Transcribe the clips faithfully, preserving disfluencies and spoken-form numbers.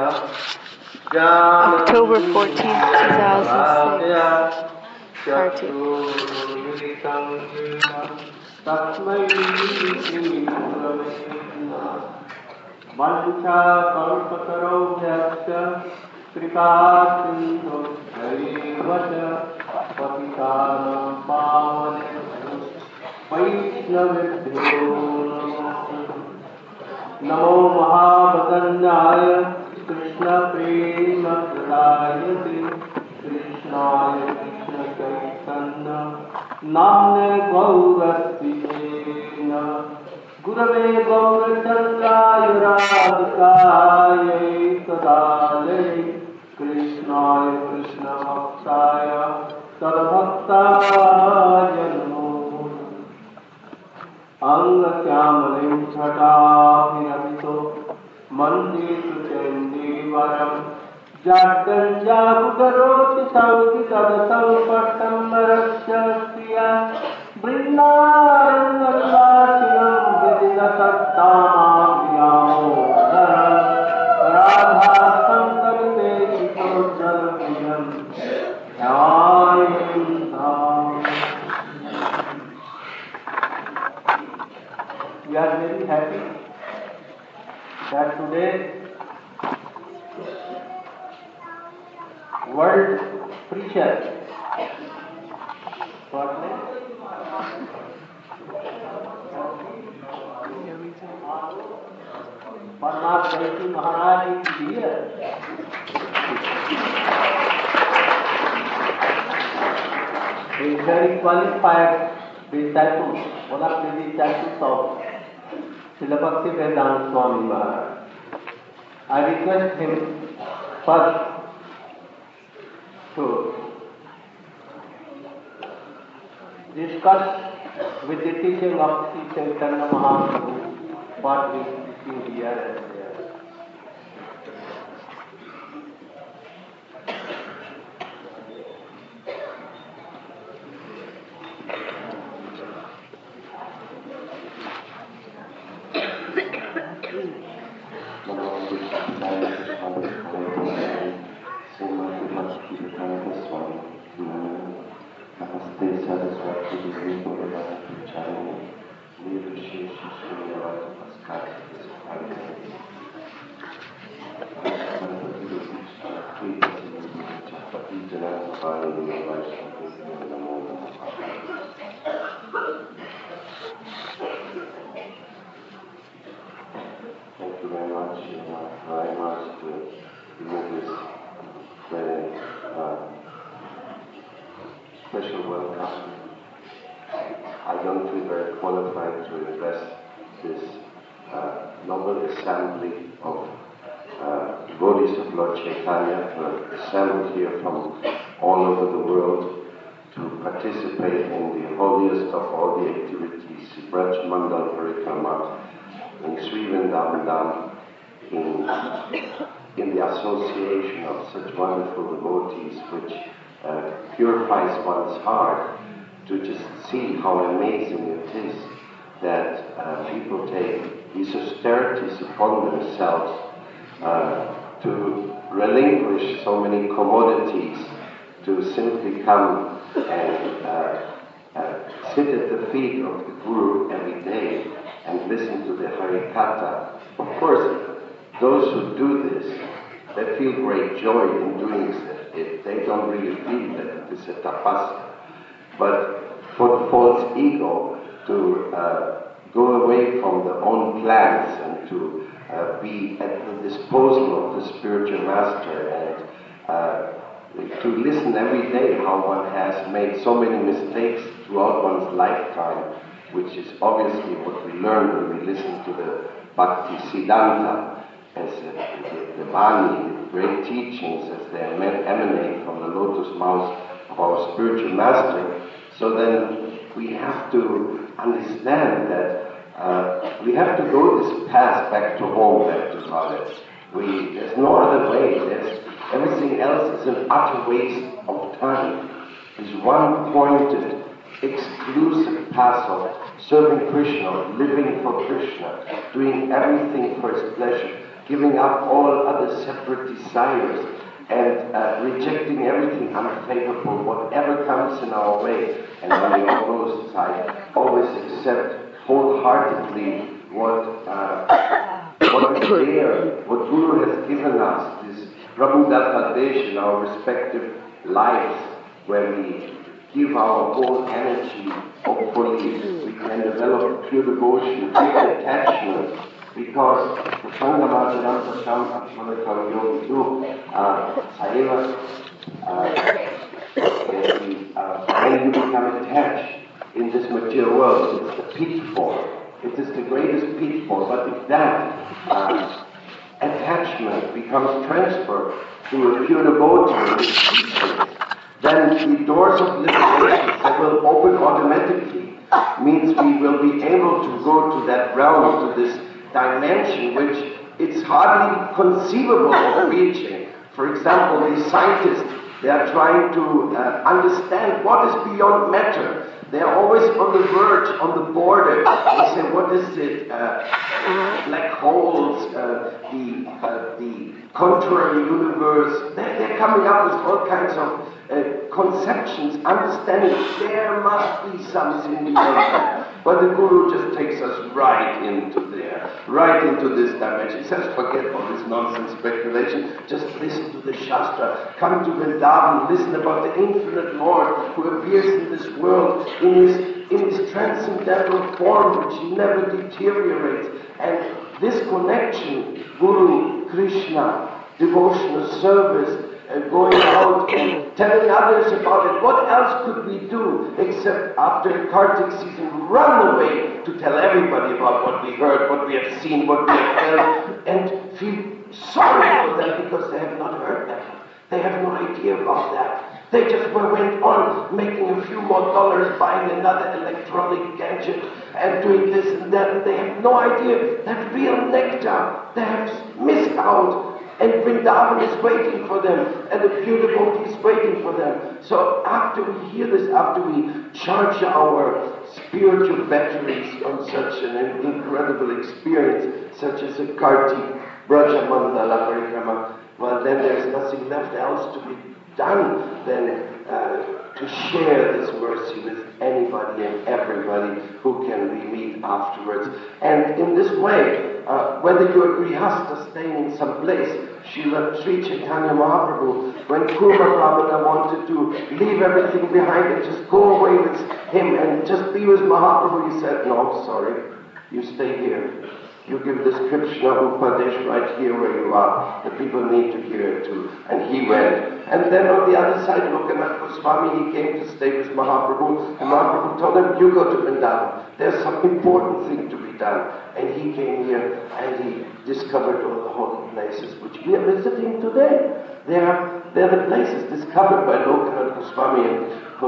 October fourteenth, two thousand six. नमो महावदन्याय कृष्ण प्रेम प्रदायते कृष्णाय कृष्ण चैतन्य नाम्ने गौरस्तिन गुरवे गौरचन्द्राय राधिकाय तदालये कृष्णाय कृष्णभक्ताय तद्भक्ताय नमो अंगश्यामलिं छटाभिरमितो मन्दिर चन्दीवरं जाड्डञ्जाबुधरोति सौतितदसौपट्टम्बरस्य श्रिया वृन्दारण्यविलासिनं यदि न सत्तामाभियामोदर राधासङ्गविवेशितो जलप्रियं ध्यायन्ताम्. We are very happy that today World Preacher what name? Parnath Gaiti Maharaj is here. He is very qualified disciple, one of the disciples of Srila Bhaktivedanta Swami Maharaj. I request him first to discuss with the teaching of Sri Chaitanya Mahaprabhu what we see here and there. Thank you very much, uh, very much to give this very uh, special welcome. I don't feel very qualified to address this uh, noble assembly of uh, devotees of Lord Chaitanya who are assembled here from all over the world to participate in the holiest of all the activities, Braj Mandal Parikrama, in Sri Vrindavan Dham, in, in the association of such wonderful devotees, which uh, purifies one's heart to just see how amazing it is that uh, people take these austerities upon themselves uh, to relinquish so many commodities, to simply come and uh, uh, sit at the feet of the Guru every day and listen to the Harikatha. Of course, those who do this, they feel great joy in doing it. They don't really feel that it is a tapasya. But for the false ego to uh, go away from their own plans and to uh, be at the disposal of the spiritual master and uh, to listen every day how one has made so many mistakes throughout one's lifetime, which is obviously what we learn when we listen to the Bhakti Siddhanta, as uh, the, the Vani, the great teachings as they emanate from the lotus mouth of our spiritual master. So then we have to understand that uh, we have to go this path back to home, back to Bharat. We, there's no other way. There's, everything else is an utter waste of time. There's one pointed, exclusive path of serving Krishna, living for Krishna, doing everything for his pleasure, giving up all other separate desires, and uh, rejecting everything unfavorable, whatever comes in our way, and on the opposite side, always accept wholeheartedly what uh, what is there, what Guru has given us, this Prabhudatta Desh in our respective lives, where we give our whole energy. Hopefully we can develop pure devotion, pure attachment, because the Sanghamacharya Sasham Akshmanakam Yogi too, Saeva, when you become attached in this material world, it's the pitfall. It is the greatest pitfall. But if that uh, attachment becomes transferred to a pure devotee, then the doors of liberation that will open automatically. Means we will be able to go to that realm, to this dimension which it's hardly conceivable of reaching. For example, the scientists, they are trying to uh, understand what is beyond matter. They are always on the verge, on the border. They say, what is it? Uh, black holes, uh, the uh, the contrary universe. They're, they're coming up with all kinds of uh, conceptions, understanding there must be something beyond that. But the Guru just takes us right into there, right into this dimension. He says, forget all this nonsense speculation, just listen to the Shastra, come to Vrindavan, listen about the infinite Lord who appears in this world in his, in his transcendental form which never deteriorates. And this connection, Guru, Krishna, devotional service, Uh, going out and telling others about it. What else could we do except after Kartik season run away to tell everybody about what we heard, what we have seen, what we have felt, and feel sorry for them because they have not heard that. They have no idea about that. They just went on making a few more dollars, buying another electronic gadget and doing this and that, and they have no idea that real nectar they have missed out. And Vrindavan is waiting for them, and the pure devotee is waiting for them. So after we hear this, after we charge our spiritual batteries on such an incredible experience, such as a Kartik, Braja Mandala Parikrama, well then there's nothing left else to be done than uh, to share this mercy with anybody and everybody who can we meet afterwards. And in this way, uh, whether you're a grihastha staying in some place, Srila Sri Chaitanya Mahaprabhu, when Kurma Brahmana wanted to leave everything behind and just go away with him and just be with Mahaprabhu, he said, no, sorry, you stay here. You give this Krishna Upadesh right here where you are. The people need to hear it too. And he went. And then on the other side, Lokanath Goswami, he came to stay with Mahaprabhu. And Mahaprabhu told him, you go to Vrindavan. There's some important thing to be done. And he came here and he discovered all the holy places which we are visiting today. They are, they're the places discovered by Lokanath Goswami and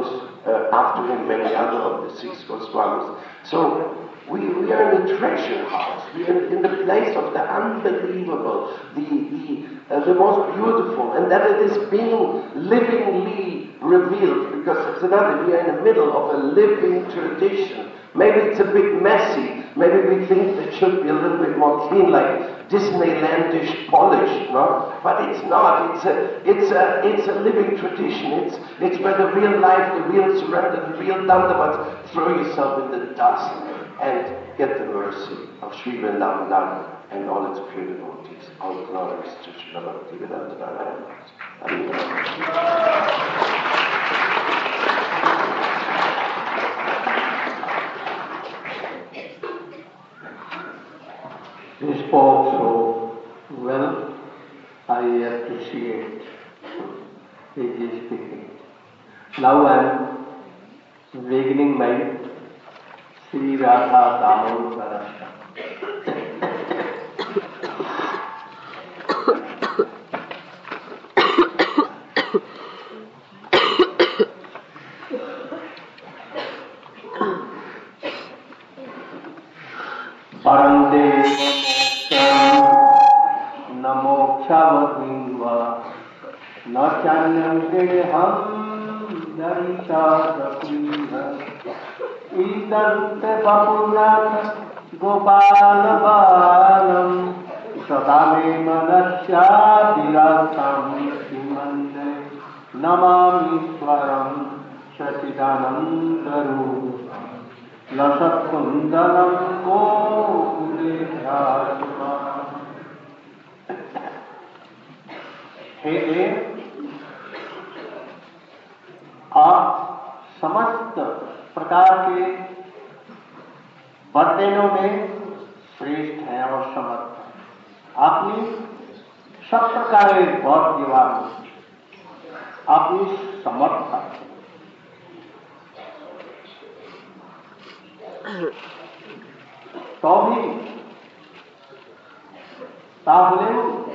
uh, after him many other of the six Goswamis. So, We, we are in the treasure house. We are in the place of the unbelievable, the the, uh, the most beautiful, and that it is being livingly revealed, because it's another, we are in the middle of a living tradition. Maybe it's a bit messy. Maybe we think it should be a little bit more clean, like Disneylandish polish, no? But it's not. It's a, it's a, it's a living tradition. It's, it's where the real life, the real surrender, the real Dandavats, throw yourself in the dust and get the mercy of Sri Vrindavan and all its pure devotees. All glories to Sri Bhaktivedanta Narayana. He spoke so well, I appreciate his speaking. Now I am beginning my Sri Radha Damodar Rasa. Parande Namokshavadingva Nachanyam Deham Darishadapinha Idante Bapunath Gopala Balam सदा मे मनस्यादिरासां श्रीमन्दिरे नमामीश्वरं सच्चिदानन्दरूपं लसत्कुन्दलं गोकुले विराजमानं। हे देव, आप समस्त प्रकार के वरदानों में श्रेष्ठ हैं और समर्थ हैं। आपने सब प्रकार के वर दिवा आपने समर्थ है। तो भी তাহলে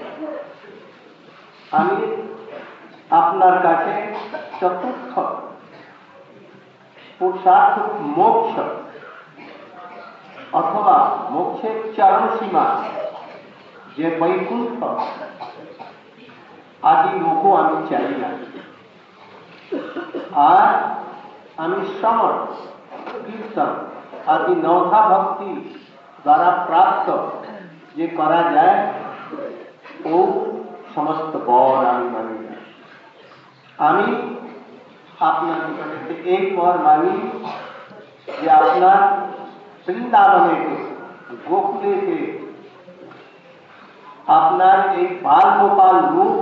আমি আপনার কাছে চতুর্থ পুরুষার্থ মোক্ষ অথবা মোক্ষের চরম সীমা যে বৈকুণ্ঠ আদি লোকও আমি চাই না। আর আমি শ্রবণ কীর্তন আদি নৌধা ভক্তি দ্বারা প্রাপ্ত যে করা যায় ও সমস্ত বর আমি মানি না। আমি আপনার কাছে এক বর মানি যে আপনার বৃন্দাবনে গোকুলে के আপনার এই বাল গোপাল রূপ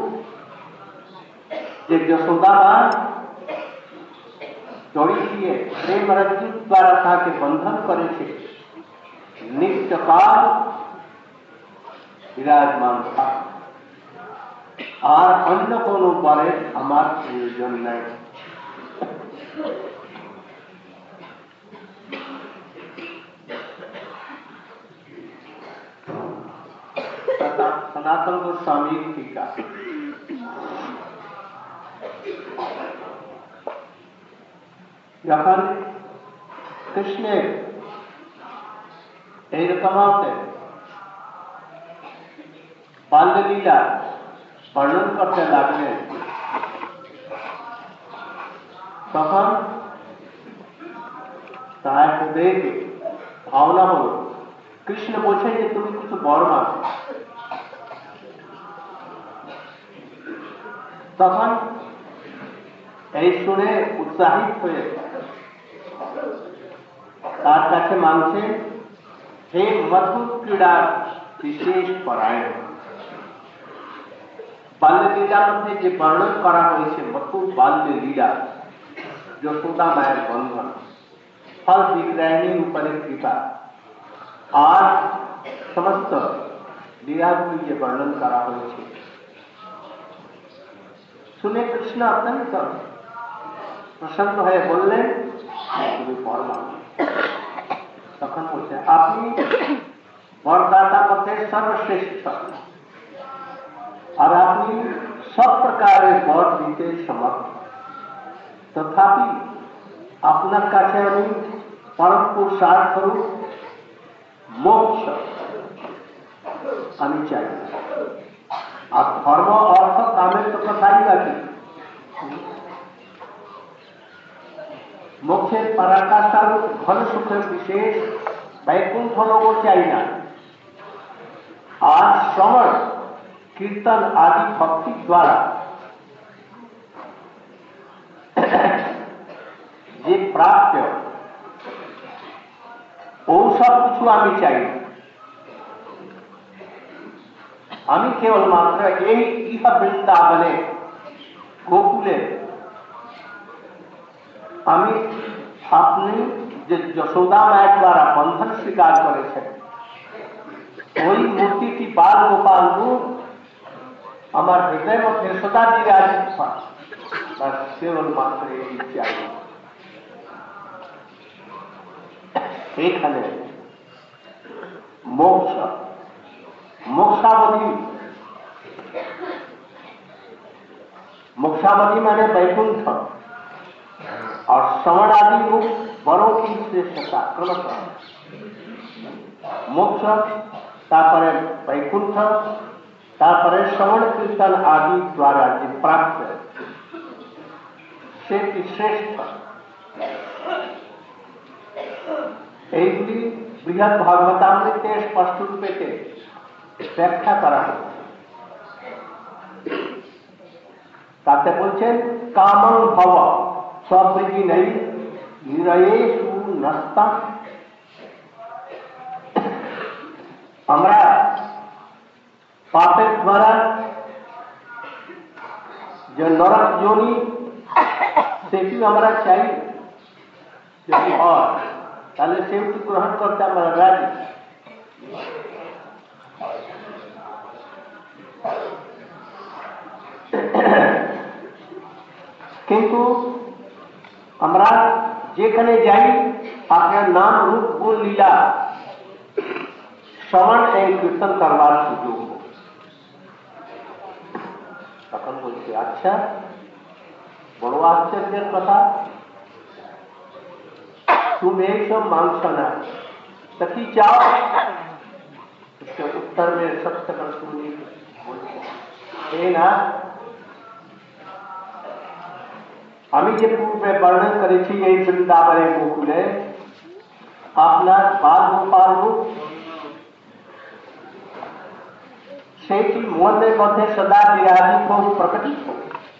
যে যশোদা মা দড়ি দিয়ে প্রেম রজ্জু দ্বারা তাকে বন্ধন করেছে নিত্যকাল বিরাজমান থাক। আর অন্য কোনো বরের আমার প্রয়োজন নাই। सनातन गोस्वामी टीका। যখন কৃষ্ণের এইরকম বাল্যলীলা বর্ণন করতে লাগলেন তখন তার দেখে ভাবনা হল কৃষ্ণ বলছে যে তুমি কিছু বড় মানো। তখন এই শুনে উৎসাহিত হয়ে তার কাছে মানছে হে মধুর ক্রীড়ার বিশেষ পরায়ণ। বাল্যলীলার মধ্যে যে বর্ণন করা হয়েছে মধুর বাল্য লীলা যশোদা মায়ের বন্ধন ফল বিগ্রহণী উপরে কৃপা আর সমস্ত লীলাগুলি যে বর্ণন করা হয়েছে শুনে কৃষ্ণ অত্যন্ত প্রসন্ন হয়ে বললেন তুমি বর মানো। তখন বলছে আপনি বরদাতা মধ্যে সর্বশ্রেষ্ঠ আর আপনি সব প্রকারের বর দিতে সমর্থ। তথাপি আপনার কাছে আমি পরম পুরুষার্থ মোক্ষ আমি চাই। আর ধর্ম অর্থ কামের তো কথাই রাখি মোক্ষের পরাকাষ্ঠার ঘন সুখের বিশেষ বৈকুণ্ঠ লোক চাই না। আর শ্রবণ কীর্তন আদি ভক্তি দ্বারা যে প্রাপ্য ও সব কিছু আমি চাই। আমি কেবলমাত্র এই ইহা বৃন্দাবনে গোকুলে আমি আপনি যে যশোদা মায়ের দ্বারা বন্ধন স্বীকার করেছেন ওই মূর্তিটি বাল গোপাল রূপ আমার হৃদয়ের মধ্যে সদা বিরাজিত হয়। কেবলমাত্র এই চাই। এইখানে মোক্ষ মোক্ষাবধি মোক্ষাবধি মানে বৈকুণ্ঠ और श्रवण आदि रूप बड़ों की श्रेष्ठता क्रमशः मोक्ष तापरे वैकुंठ तापरे श्रवण कीर्तन आदि द्वारा जो प्राप्त से श्रेष्ठ এইগুলি বৃহৎ ভাগবতামৃতে স্পষ্ট রূপেতে ব্যাখ্যা করা হচ্ছে। তাতে বলছেন কামং ভব সবৃগি নেই নিরয়েষু নাস্তা। আমরা পাপের দ্বারা যে নরক যোনি সেটি আমরা চাই, যদি হয় তাহলে সেটি গ্রহণ করতে আমরা রাজি। কিন্তু আমরা যেখানে যাই আপনার নাম রূপ গুণ লীলা শ্রবণ এবং কীর্তন করবার সুযোগ। তখন বলছি আচ্ছা বড় আশ্চর্যের কথা, তুমি এইসব মাংস না তা কি চাও? उत्तर में सबसे सुनी এই না, আমি যে পূর্বে বর্ণন করেছি এই বৃন্দাবনের গোকুলে আপনার বাল গোপাল রূপ, সেটি মনের মধ্যে সদা বিরাজিত হোক, প্রকটিত হোক।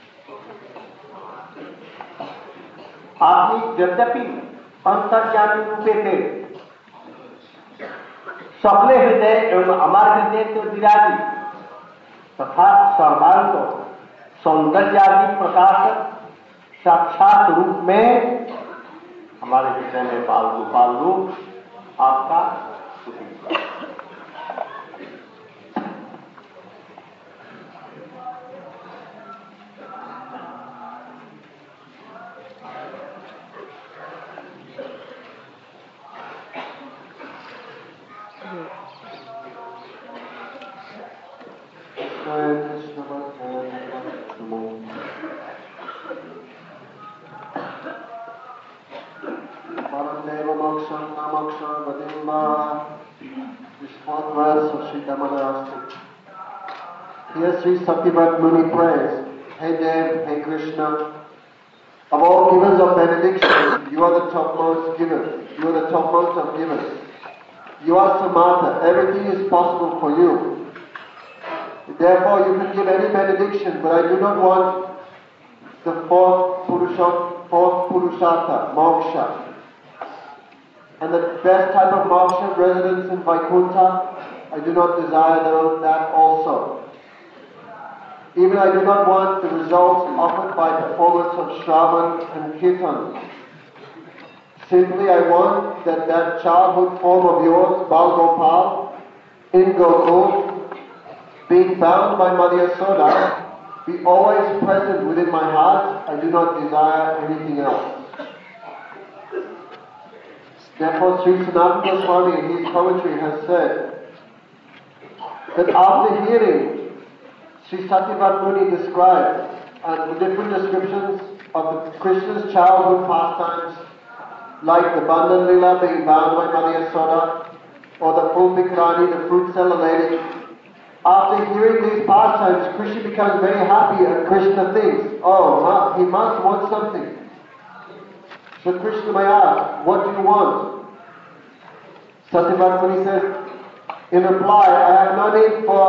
আপনি যদ্যপি অন্তর্যামী রূপে थे, সকলে হৃদय एवं আমার हृदय तो विराजी तथा सर्वांग सौंदर्यादि प्रकाशक साक्षात रूप में हमारे हृदय में बाल गोपाल रूप आपका Here Sri Satyavrat Muni prays, Hey Dev, Hey Krishna, of all givers of benediction, you are the topmost giver, you are the topmost of givers. You are Samatha, everything is possible for you. Therefore you can give any benediction, but I do not want the fourth Purusha, fourth Purushartha, moksha. And the best type of moksha, residence in Vaikuntha, I do not desire that also. Even I do not want the results offered by performance of Shravan and Kirtan. Simply I want that that childhood form of yours, Bal Gopal, in Gokul, being bound by Mother Yasoda, be always present within my heart. I do not desire anything else. Therefore Sri Sanatana Goswami in his poetry has said that after hearing Sri Satyavrat Muni described uh, the different descriptions of the Krishna's childhood pastimes, like the Bandhan Lila being bound by Mother Yasoda, or the Fulpikrani, the fruit seller lady. After hearing these pastimes, Krishna becomes very happy and Krishna thinks, oh, he must want something. So Krishna may ask, what do you want? Satyavrat Muni says, in reply, I have no need for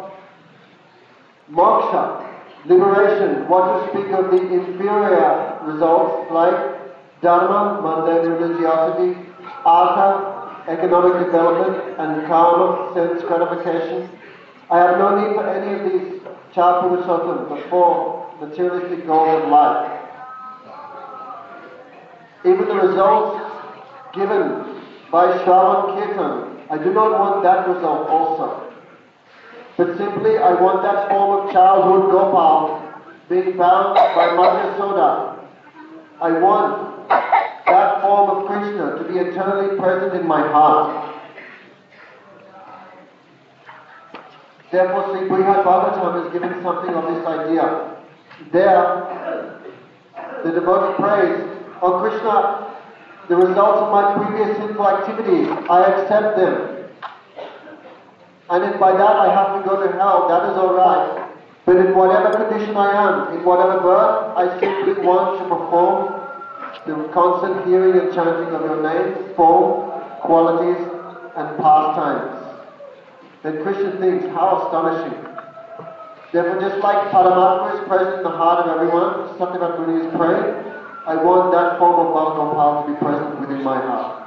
moksha, liberation, what to speak of the inferior results like dharma, mundane religiosity, artha, economic development, and karma, sense gratification. I have no need for any of these Chapurusottam, the four materialistic goals of life. Even the results given by Shravan Kirtan, I do not want that result also. But simply I want that form of childhood Gopal being bound by Mother Yasoda. I want that form of Krishna to be eternally present in my heart. Therefore Sri Brihad Bhagavatam is giving something of this idea. There, the devotee prays, Oh Krishna, the results of my previous sinful activities, I accept them. And if by that I have to go to hell, that is alright. But in whatever condition I am, in whatever birth, I simply want to perform the constant hearing and chanting of your name, form, qualities, and pastimes. then Krishna thinks, how astonishing. Therefore, just like Paramatma is present in the heart of everyone, Satyavata Muni is praying, I want that form of Bal Gopal to be present within my heart.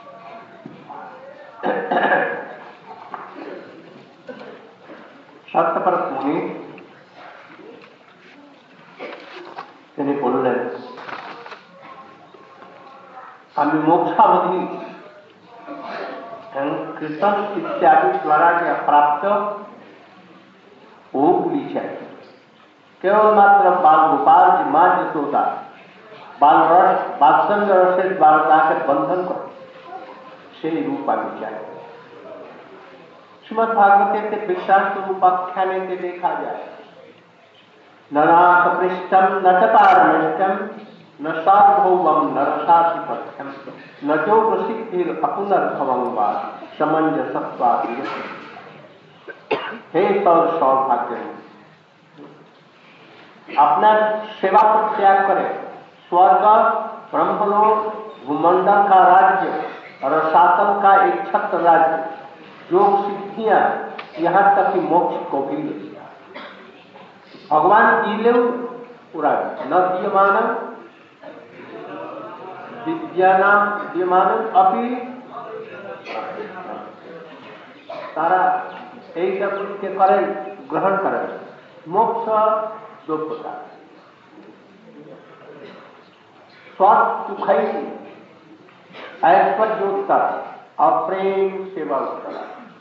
Satyabrata মুনি তিনি বললেন, আমি मोक्षावधि कृष्ण इत्यादि द्वारा जो प्राप्त ओगली चाहिए केवल मात्र बाल गोपाल जी मां जसोदा बाल रस बात्सल्य रसे द्वारा के बंधन को से रूप आनी चाहिए। श्रीमद् भागवत के विशाल रूपाख्यान में देखा जाए, न नाथ पृष्ठम न चतारमिष्टम न सार्वभौमम न रसाधिपत्यम न जोग सिद्धिर अपुनर्भवं वा समंजसत्वादि। हे सौ सौभाग्य, अपना सेवा पर त्याग करे, स्वर्ग ब्रह्मलोक भूमंडल का राज्य और रसातल का एक छत्र राज्य, योग सिद्धियां, यहां तक कि मोक्ष को भी ले लिया। भगवान दिले पूरा न दीयमान विद्यानाम दीयमान अपि तारा एक के करें ग्रहण करें। मोक्ष दो प्रकार, स्वार्थ सुखाई ऐश्वर्योत्तर और प्रेम सेवा उत्तर।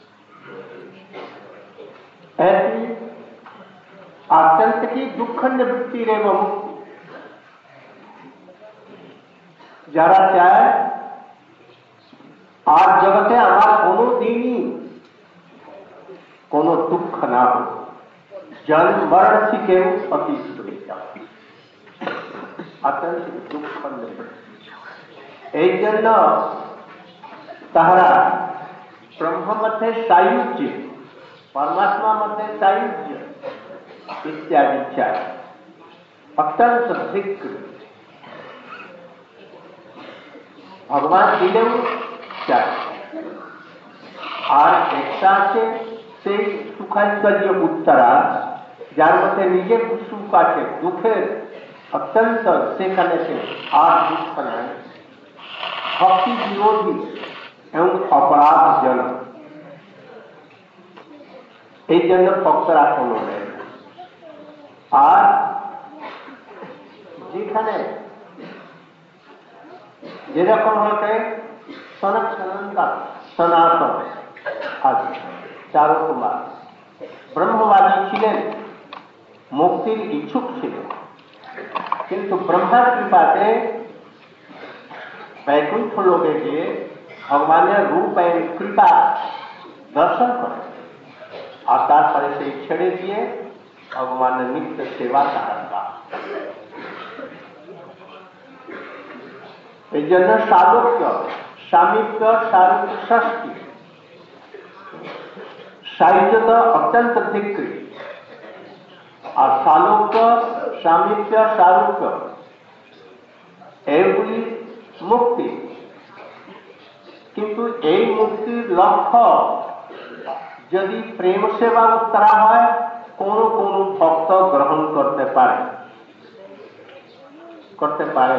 ऐसी अत्यंत की दुख निवृत्ति रे मुक्ति যারা চায় আর জগতে আমার কোনো দিনই কোনো দুঃখ না হোক, জন্ম মরণ থেকেও অতীত হয়ে যাও, অত্যন্ত দুঃখ নিবৃত্তি। এই জন্য তাহারা ব্রহ্ম মধ্যে সায়ুজ্য, परमात्मा मध्य सायुज्य इत्यादि चाहिए, अत्यंत धिक्र भगवान दिले चाहिए। और एक আছে সেই সুখাইশ্বর্য উত্তরা, যার মধ্যে নিজে সুখ আছে, দুঃখের অত্যন্ত সেখানে আর দুঃখ নাই, ভক্তি বিরোধী এবং অপরাধজনক। এই জন্য ভক্তরা কোনো নেই। আর যেখানে যেরকম হতে সনাতন সনাতন আছে চারু কুমার ব্রহ্মবাদী ছিলেন, মুক্তির ইচ্ছুক ছিলেন, কিন্তু ব্রহ্মার কৃপাতে বৈকুণ্ঠ লোকে গিয়ে ভগবানের রূপ এবং কৃপা দর্শন করে, আর তারপরে সেই ছেড়ে দিয়ে ভগবানের নিত্য সেবা করা। এই জন্য সালোক্য সামীপ্য সারূপ্য ষষ্ঠী সাহিত্য অত্যন্ত ধিক্রি, আর সালোক্য সামীপ্য সারূপ্য এইগুলি মুক্তি। কিন্তু এই মুক্তির লক্ষ্য যদি প্রেম সেবা উত্তরা হয়, কোন কোন ভক্ত গ্রহণ করতে পারে করতে পারে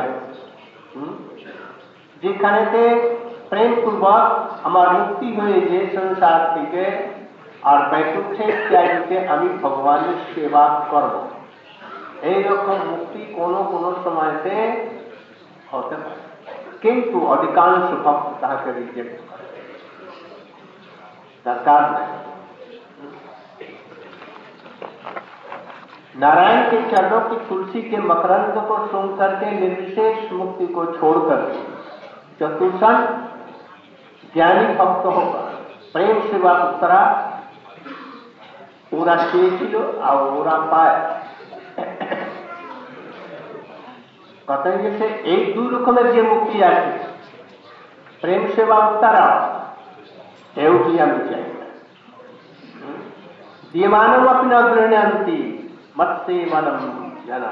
যেখানেতে প্রেম পূর্বক আমার মুক্তি হয়েছে সংসার থেকে, আর বৈকুণ্ঠে ইত্যাদিতে আমি ভগবানের সেবা করব, এইরকম মুক্তি কোন কোন সময়তে হতে পারে, কিন্তু অধিকাংশ ভক্ত তাহাকে রিজেক্ট করে। दरकार नारायण के चरणों की तुलसी के मकरंद को सूंघ करके निर्विशेष मुक्ति को छोड़कर चतुर्सन ज्ञानी भक्त होकर प्रेम सेवा उत्तरा पूरा চেয়েছিল और पूरा पाए। कहते हैं जैसे एक दो रकमेर जे मुक्ति আছে, प्रेम सेवा उत्तरा एवटी আমি চাই না। दीयमानम अपि न गृह्णन्ति मत्सेवनं जना।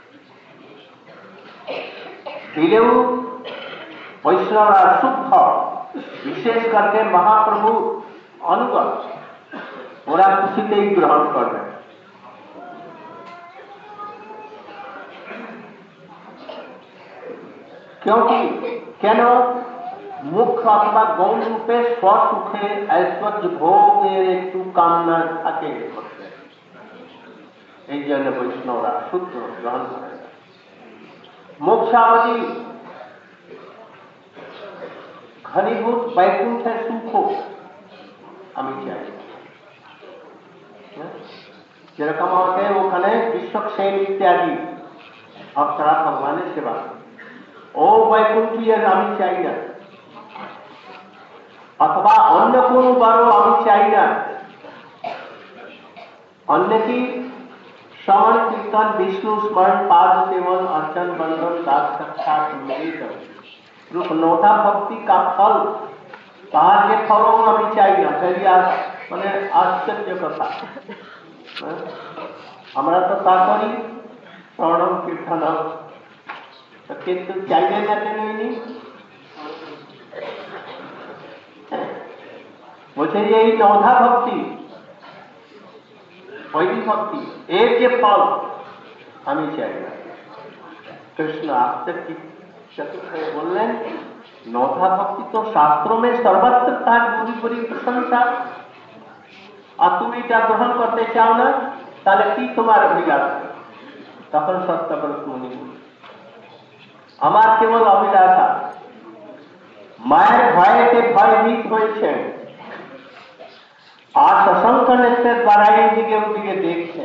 दिलेव वैष्णव शुद्ध, विशेष करके महाप्रभु अनुगत ওরা খুশিতেই গ্রহণ করবে। क्योंकि কেন মুখ্য অথবা গৌণ রূপে স্বসুখে ঐশ্বর্য ভোগের একটু কামনা থাকে, এই জন্য বৈষ্ণবরা শুদ্ধ গ্রহণ করে। মোক্ষাবধি ঘনীভূত বৈকুণ্ঠের সুখ আমি চাই। যেরকম আমাকে ওখানে বিশ্বক্ষেণ ইত্যাদি ভক্তরা ভগবানের সেবা, ও বৈকুণ্ঠী আমি চাই না, অথবা অন্য কোন বারও আমি চাই না। অন্য কি श्रवण कीर्तन विष्णु स्मरण पाद सेवन अर्चन बंधन दास साक्षात मिलित रूप नौथा भक्ति का फल कहा के फलों अभी चाहिए फिर मैंने आश्चर्य कथा हमारा तो ताकरी श्रवण कीर्तन किंतु चाहिए जाते नहीं। मुझे यही नौधा भक्ति वैदिक भक्ति एक के फल हमें चाहिए। कृष्ण आश्चर्य की चतुर्थ बोलने नौथा भक्ति तो शास्त्रों में सर्वत्र था पूरी पूरी प्रशंसा, और तुम क्या ग्रहण करते चाहो ना ताले की तुम्हारे अभिलाष तখন सत्यव्रत मुनि আমার কেবল অভিলাষা মায়ের ভয়েতে ভয়ভীত হয়েছে আর শশঙ্ক নেত্রের দ্বারা এই দিকে ওদিকে দেখছে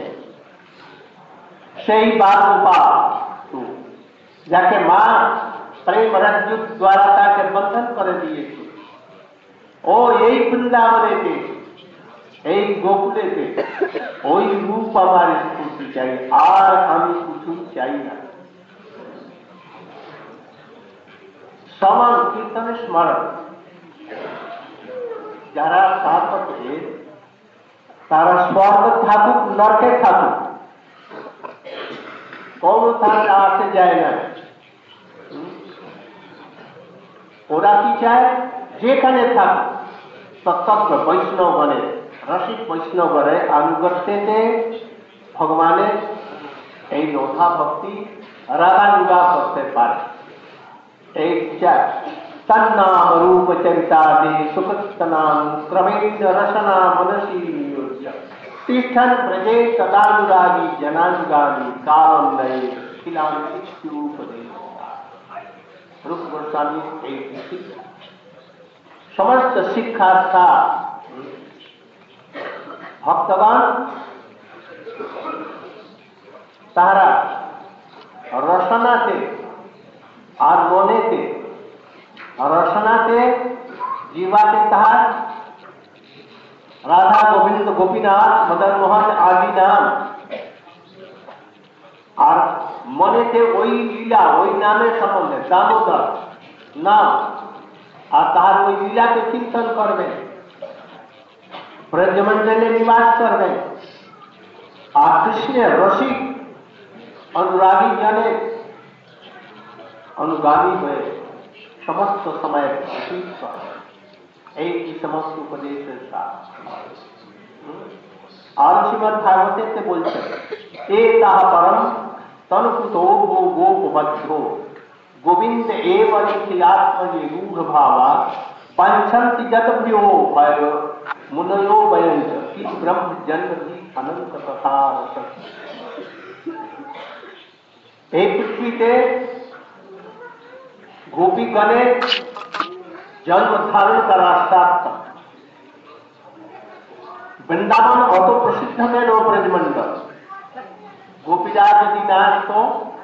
সেই বালগোপা যাকে মা প্রেম রজ্জু দ্বারা তাকে বন্ধন করে দিয়েছে, ও এই বৃন্দাবনেতে এই গোকুলেতে ওই রূপ আমার স্ফূর্তি চাই, আর আমি কিছু চাই না। শ্রবণ কীর্তন স্মরণ যারা সাধকে তারা স্বর্গ থাকুক নরকে থাকুক কোন স্থানে আসে যায় না। ওরা কি চায় যেখানে থাকুক তত্ত্ব বৈষ্ণবগণে রসিক বৈষ্ণবগণে আনুগত্যতে ভগবানের এই নৌধা ভক্তি রাগানুগা করতে পারে। एक तन्नाम रूप चरितादि सुखतनाम क्रमेण रसना मनसी तिष्ठन प्रजे सदानुरागी जनानुगामी कालम नये खिलापदे रूप गोस्वामी एक समस्त शिक्षा था भक्तगण तारा रसना से और मोने से रसना से जीवा के तहत राधा गोविंद गोपीनाथ मदन मोहन आदि नाम और मने से वही लीला वही नामे संबंध दामोदर नाम और तार वही लीला के चिंतन करवे ब्रजमंडले निवास करवे और कृष्ण रसिक अनुरागी जने अनुगामी हुए समस्त समय एक ही समस्त उपदेश और श्रीमद् भागवते से बोलते एता परम तनुपुतो गो गोपबद्धो गोविंद एव निखिलात्मनि रूढ़ भावा पंचंति जतभ्यो भय मुनयो वयंच कि ब्रह्म जन्म की अनंत कथा। एक पृथ्वी से गोपी गणे जन्म धारण का रास्ता वृंदावन अत प्रसिद्ध है नो ब्रजमंडल गोपीरा यदि ना तो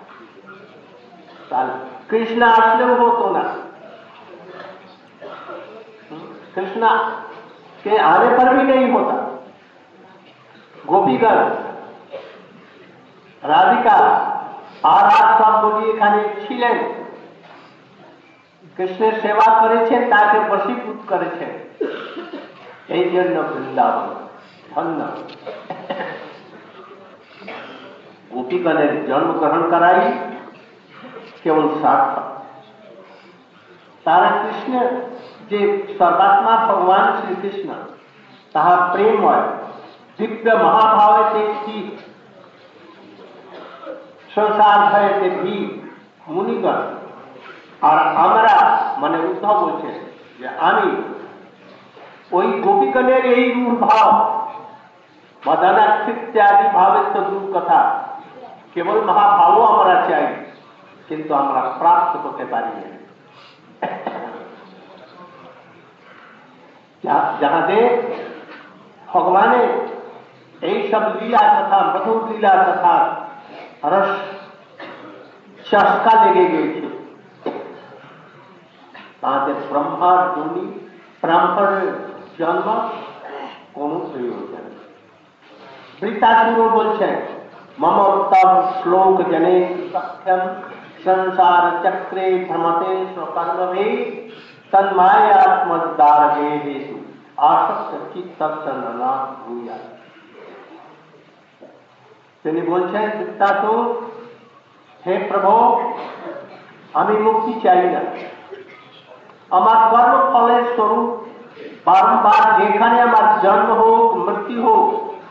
कृष्ण आश्रय हो तो ना कृष्ण के आने पर भी नहीं होता। गोपीगण राधिका आराध सब गोपी एखाने छिलेन কৃষ্ণের সেবা করেছেন তাকে বশীভূত করেছেন, এই জন্য বৃন্দাবন ধন্য। গোপীগণের জন্মগ্রহণ করাই কেবল সার্থক। তারা কৃষ্ণের যে সর্বাত্মা ভগবান শ্রীকৃষ্ণ তাহা প্রেমময় दिव्य महाभावे की संसार भयते भी मुनिगण और আমরা মানে উদ্ধব বলছে যে আমি ওই গোপীগণের এই রূপ ভাব মদনাকৃত্যাদি ভাবের তো দূর কথা কেবল মহাভাবও আমরা চাই কিন্তু আমরা প্রাপ্ত করতে পারি না যাহাদের ভগবানের এই সব লীলা তথা মধুর লীলা তথা রস চস্কা লেগে গিয়েছে তাদের ব্রহ্মার জনি ব্রাহ্মণের জন্ম কোন প্রয়োজন বৃত্তাসুর বলছেন মমোত্তম শ্লোক জনে সত্যম সংসার চক্রে ভ্রমতে স্বকর্মভে তন্মায়াত্মদ্বারগে হেতু আসক্ত চিত্তনা ভূয়া তিনি বলছেন বৃত্তাসুর হে প্রভু আমি মুক্তি চাই না আমার কর্মফলের স্বরূপ বারংবার যেখানে আমার জন্ম হোক মৃত্যু হোক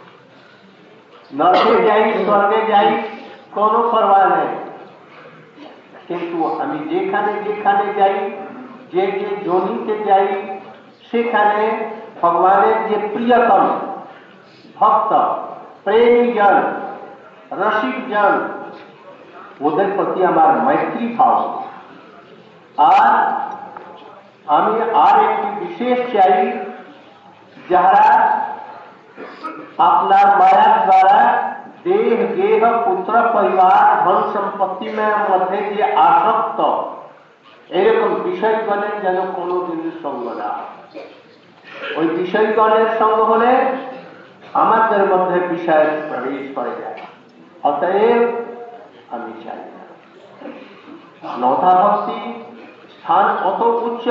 নরকে যাই স্বর্গে যাই কোনো পরোয়া নেই কিন্তু আমি যেখানে যেখানে যাই যে যে যোনিতে যাই সেখানে ভগবানের যে প্রিয়তম ভক্ত প্রেমীজন রসিকজন ওদের প্রতি আমার মৈত্রী ভাব আর আমি আর একটি বিশেষ চাই যারা আপনার মায়ার দ্বারা দেহ গেহ পুত্র পরিবার ধন সম্পত্তি মধ্যে যে আসক্ত এরকম বিষয়গণের যেন কোনো জিনিস সঙ্গ না ওই বিষয়গণের সঙ্গ হলে আমাদের মধ্যে বিষয়ের প্রবেশ করে যায় অতএব আমি চাই না নথা ভক্তি স্থান কত উচ্চ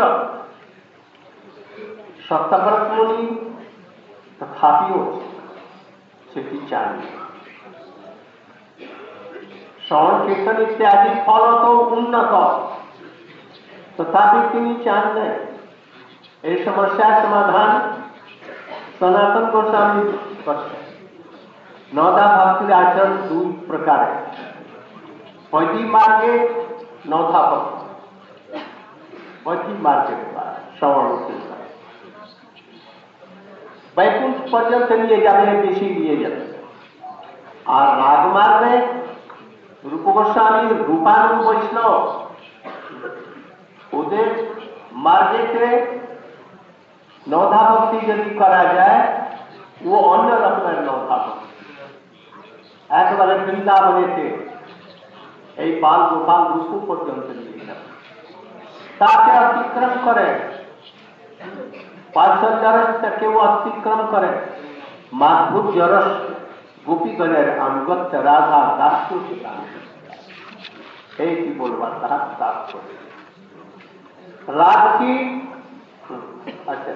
সত্যব্রত মুনি তথাপিও সেটি চান শ্রবণ কীর্তন ইত্যাদি ফল তো উন্নত তথাপি তিনি চান না এই সমস্যার সমাধান সনাতন গোস্বামী করছেন নদা ভক্তির আচরণ দুই প্রকারের বৈদিক মার্গে নথা ভক্তি বৈদিক মার্গের শ্রবণ কীর্তন বৈকুণ্ঠ পর্যন্ত নিয়ে যাবে বেশি নিয়ে যাবে আর রাগমার্গে রূপ গোস্বামী রূপানুগ বৈষ্ণব ওদের মার্গেতে নৌধা ভক্তি যদি করা যায় ও অন্য রকমের নৌধা ভক্তি একেবারে বৃন্দাবনেতে এই বাল গোপাল রূপ পর্যন্ত নিয়ে যাবে তাকে অতিক্রম করে পাঁচশো কেউ অতিক্রম করে মাধুর্য রস গোপীগণের আনুগত্য রাধা দাস এই কি বলবার তাহা তাপ করে রাগ কি আচ্ছা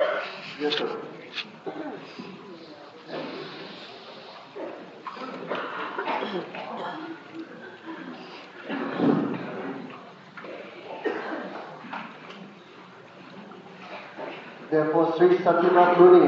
Therefore, Sri Satyavrat Muni,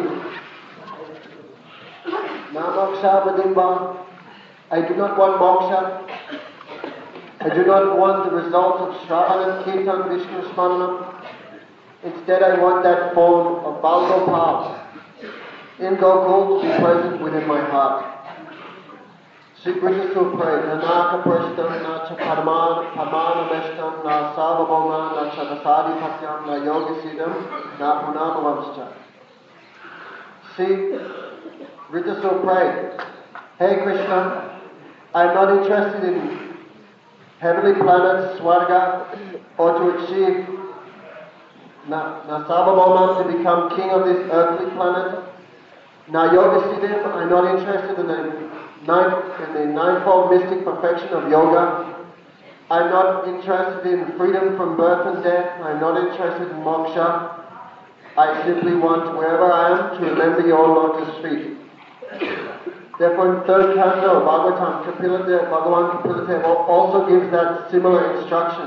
Na moksha vadimba, I do not want moksha, I do not want the result of Shravanam, Kirtan, Vishnu Smaranam. Instead, I want that form of Balgopal in Gokul to be present within my heart. Sri Krishna still prayed, Nanaka Prashtam, Nacha Parman, Parmana Meshtam, Na Savaboma, Nacha Vasadi Patyam, Na Yogi Siddham, Na Punamavamscha. See, Rita still prayed, Hey Krishna, I'm not interested in heavenly planets, Swarga, or to achieve Na, na Savaboma to become king of this earthly planet. Na Yoga Siddham, I'm not interested in the Nine, in the ninefold mystic perfection of yoga. I'm not interested in freedom from birth and death. I'm not interested in moksha. I simply want, wherever I am, to remember your lotus feet. Therefore, in third canto, Bhagavatam, Kapilate, Bhagavan Kapilate also gives that similar instruction.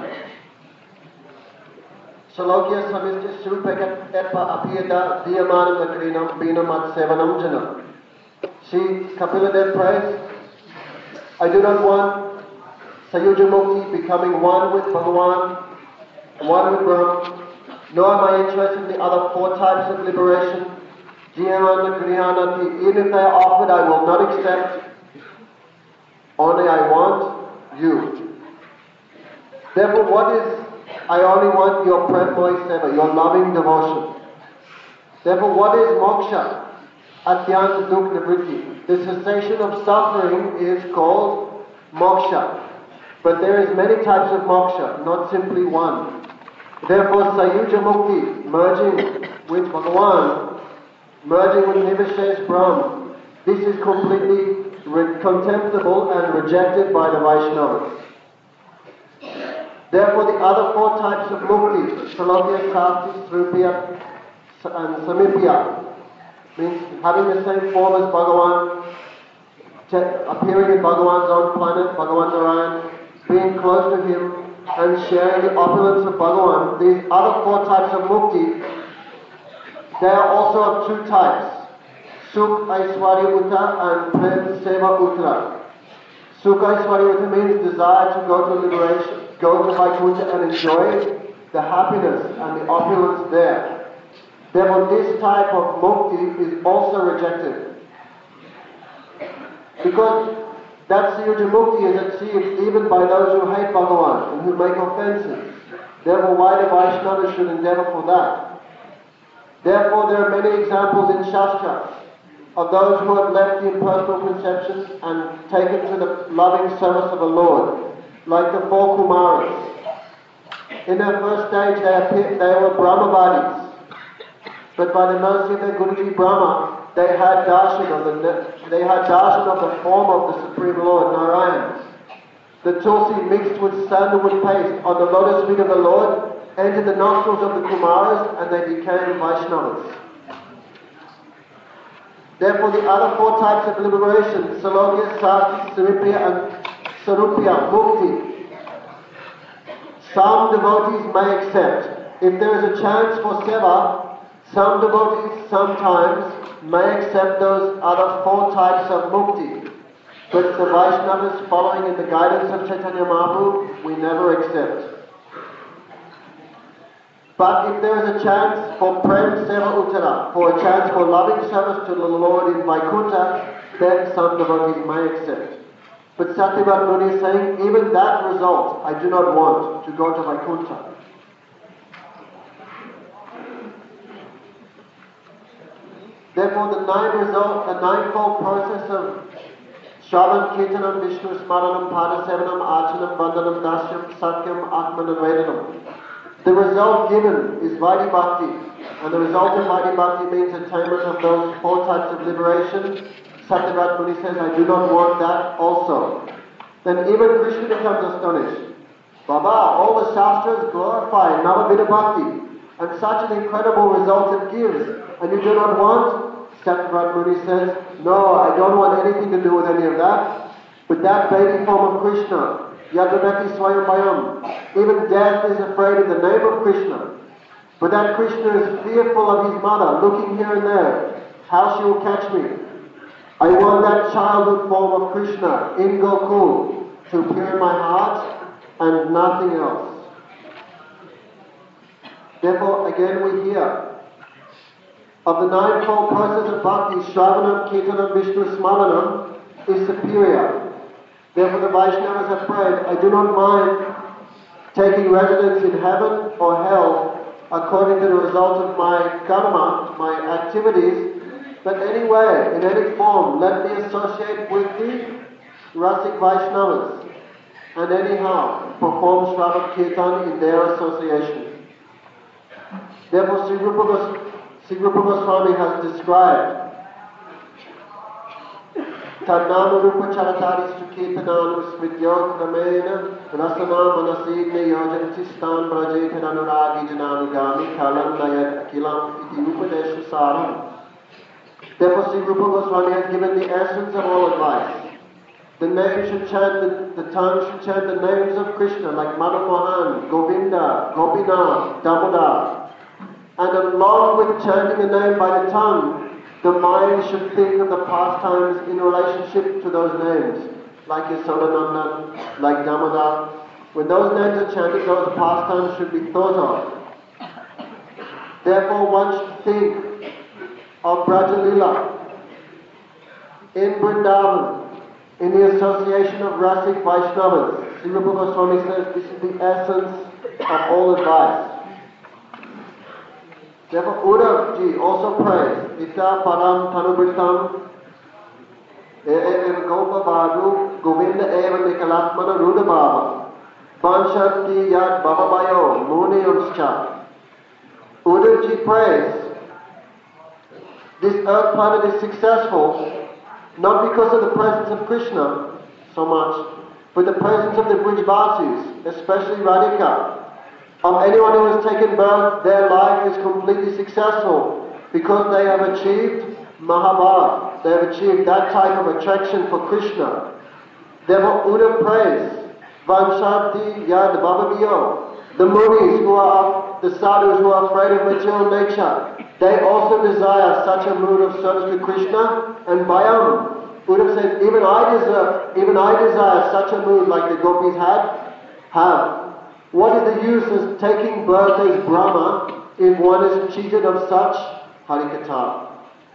Salokya samistya surupekat etpa apiyata diyamanam nakrinam binamat sevanam jana. Sri Kapila Dev prays, I do not want Sayuja Mukti becoming one with Bhagavan, one with Brahma, nor am I interested in the other four types of liberation, Jnana, Grihanati. Even if they are offered, I will not accept. Only I want you. Therefore, what is, I only want your Premmoy Seva, your loving devotion. Therefore, what is moksha? Atyanta dukh nivritti. The cessation of suffering is called moksha. But there is many types of moksha, not simply one. Therefore, Sayuja Mukti, merging with Bhagavan, merging with Nivashesh Brahm, this is completely re- contemptible and rejected by the Vaishnavas. Therefore, the other four types of mukti, Salokya, Sasti, Srupya, and Samipya, means having the same form as Bhagavan, appearing in Bhagavan's own planet, Bhagavan Narayan, being close to him, and sharing the opulence of Bhagavan. These other four types of mukti, they are also of two types, Sukh Aishwarya Uta and Prem Seva Uttara. Sukh Aishwarya Uta means desire to go to liberation, go to Vaikuntha and enjoy the happiness and the opulence there. Therefore, this type of mukti is also rejected. Because that Sayuja Mukti is achieved even by those who hate Bhagavan and who make offenses. Therefore, why the Vaishnavas should endeavor for that? Therefore, there are many examples in Shastras of those who have left the impersonal conceptions and taken to the loving service of the Lord, like the four Kumaras. In their first stage, they, appeared, they were Brahmavadis. But by the mercy of their Guruji Brahma, they had darshan of the they had darshan of the form of the Supreme Lord Narayan. The tulsi mixed with sandalwood paste on the lotus feet of the Lord entered the nostrils of the Kumaras, and they became Vaishnavas. Therefore, the other four types of liberation, Salokya, Sasti, Sarupya, and Sarupya, Mukti, some devotees may accept. If there is a chance for seva, some devotees sometimes may accept those other four types of mukti. But the Vaishnavas following in the guidance of Chaitanya Mahaprabhu, we never accept. But if there is a chance for Prem Seva Uttara, for a chance for loving service to the Lord in Vaikuntha, then some devotees may accept. But Satyabhat Muni is saying, even that result I do not want to go to Vaikuntha. Therefore, the nine result, the ninefold process of Shravan, Kirtanam, Vishnu, Smaranam, Padasevanam, Archanam, Vandanam, Dasyam, Satyam, Atman, and Vedanam. The result given is Vaidhi Bhakti, and the result of Vaidhi Bhakti means attainment of those four types of liberation. Satyabhat Muni says, I do not want that also. Then even Krishna becomes astonished. Baba, all the Shastras glorify Navavida Bhakti, and such an incredible result it gives, and you do not want? Satyabhat Muni says, no, I don't want anything to do with any of that. But that baby form of Krishna, Yadavati Swayambhayam, even death is afraid in the name of Krishna. But that Krishna is fearful of his mother, looking here and there, how she will catch me. I want that childhood form of Krishna in Gokul to appear in my heart and nothing else. Therefore, again we hear of the ninefold process of bhakti, Shravanam, Kirtanam, Vishnu, Smaranam is superior. Therefore the Vaishnavas have prayed, I do not mind taking residence in heaven or hell according to the result of my karma, my activities, but anyway, in any form, let me associate with the Rasik Vaishnavas and anyhow perform Shravan Kirtan in their association. Therefore, Sri Rupa, Gos- Sri Rupa Goswami has described Tadnama Rupa Charatari Sukirtananu Smrityot Namena Rasana Manasidne Yojantistan Brajetan Anuragi Jananugami Kalam Nayat Akilam Iti Upadesha Saram. Therefore, Sri Rupa Goswami has given the essence of all advice. The name should chant, the, the tongue should chant the names of Krishna like Madhu Mohan, Govinda, Gopinath, Damodar. And along with chanting the name by the tongue, the mind should think of the pastimes in relationship to those names, like Yasodhanandan, like Damodar. When those names are chanted, those pastimes should be thought of. Therefore, one should think of Brajalila in Vrindavan, in the association of Rasik Vaishnavas. Sri Rupa Goswami says this is the essence of all advice. Therefore, Uddhav ji also prays, Ita Param Tanubritam Eva Gopa Bhadu Govinda Eva Nikalatmana Ruda Bhava Vanshakti Yad Bhavabayo Muni Umscha. Uddhav ji prays, this earth planet is successful not because of the presence of Krishna so much, but the presence of the Brijvasis, especially Radhika. Of anyone who has taken birth, their life is completely successful because they have achieved Mahabhav. They have achieved that type of attraction for Krishna. Therefore, Uddhav prays, Vanshanti Yad Bhavabiyo. The munis who are, the sadhus who are afraid of material nature, they also desire such a mood of service to Krishna. And Bhayam, Uddhav says, even I deserve, even I desire such a mood like the gopis had, have. What is the use of taking birth as Brahma if one is cheated of such Harikatha?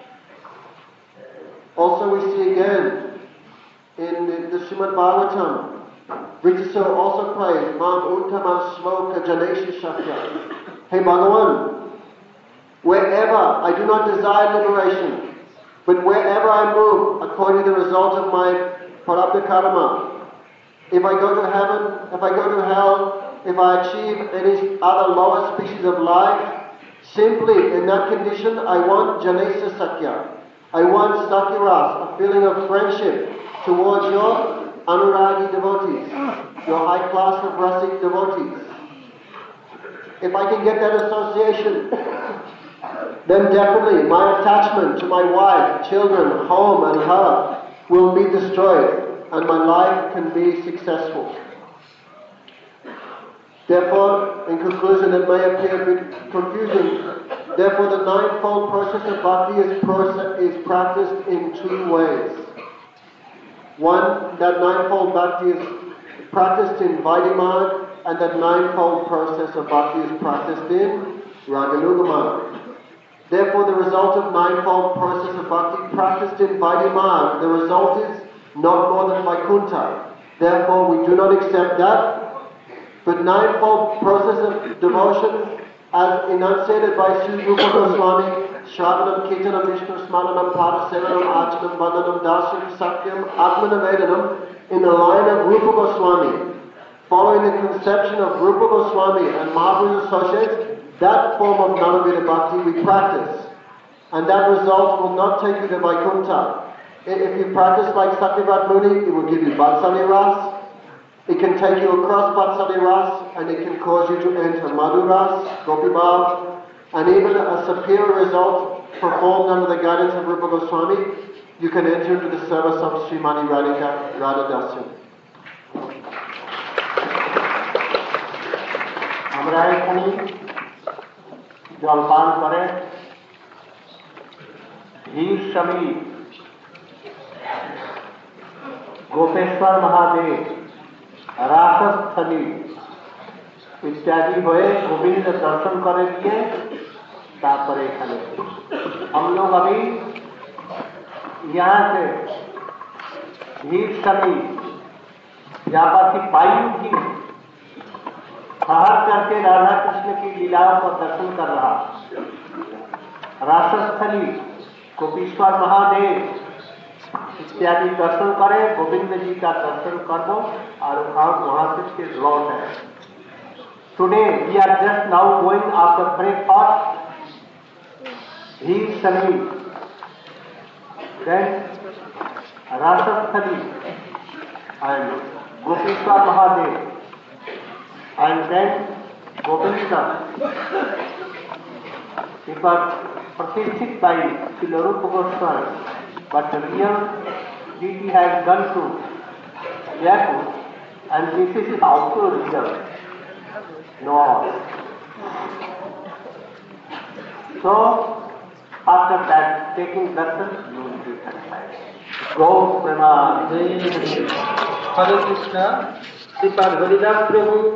Also we see again in the, the Srimad Bhagavatam, Vritisur also prays, Mam Uttamam Shloka Janeshi Shakya. Hey Bhagavan, wherever, I do not desire liberation, but wherever I move according to the result of my prarabdha karma, if I go to heaven, if I go to hell, if I achieve any other lower species of life, simply in that condition I want Janesa Sakya. I want Sakiras, a feeling of friendship towards your Anuragi devotees, your high class of Rasik devotees. If I can get that association, then definitely my attachment to my wife, children, home and her will be destroyed and my life can be successful. Therefore, in conclusion, it may appear a bit confusing. Therefore, the ninefold process of bhakti is, process, is practiced in two ways. One, that ninefold bhakti is practiced in Vaidhi-marg, and that ninefold process of bhakti is practiced in Raganuga-marg. Therefore, the result of ninefold process of bhakti practiced in Vaidhi-marg, the result is not more than Vaikuntha. Therefore, we do not accept that. But ninefold process of devotion, as enunciated by Sri Rupa Goswami, Shravanam, Kirtanam, Vishnu Smaranam, Padasevanam, Archanam, Vandhanam, Dasyam, Sakyam, Atmanavedanam, in the line of Rupa Goswami, following the conception of Rupa Goswami and Mahaprabhu's associates, that form of Navavida Bhakti we practice. And that result will not take you to Vaikuntha. If you practice like Satyavrat Muni, it will give you Vatsali Ras. It can take you across Vatsali Ras, and it can cause you to enter Madhu Ras, Gopi Bhav, and even a superior result performed under the guidance of Rupa Goswami, you can enter into the service of Srimani Radhika, Radha Dasyam. আমরা এখানে জলপান করে ধীর স্বামী গোপেশ্বর মহাদেব रासस्थली इत्यादि हुए गोविंद दर्शन करे दिए तापर एखाने हम लोग अभी यहाँ से धीर समी जापाती पायु की ठहर करके राधा कृष्ण की लीलाओं का दर्शन कर रहा। रासस्थली गोपीश्वर महादेव इत्यादि दर्शन करे, गोविंद जी का दर्शन कर दो और वहां से फिर लौट है। Today we are just now going after breakfast Dhir Shani, then Rasasthali and Gopishwar Mahadev and then Govind प्रतिष्ठित by Srila Rupa Goswami. But the real deity has gone to Jaipur, and this is his outdoor result. No. So, After that, taking darshan, you will be satisfied. Go Prema. Hare Krishna, Sripad Haridas Prabhu